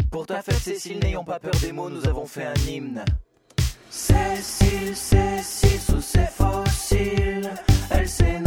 Pour ta fête Cécile, n'ayons pas peur des mots, nous avons fait un hymne. Cécile, Cécile, sous ses fossiles, elle s'est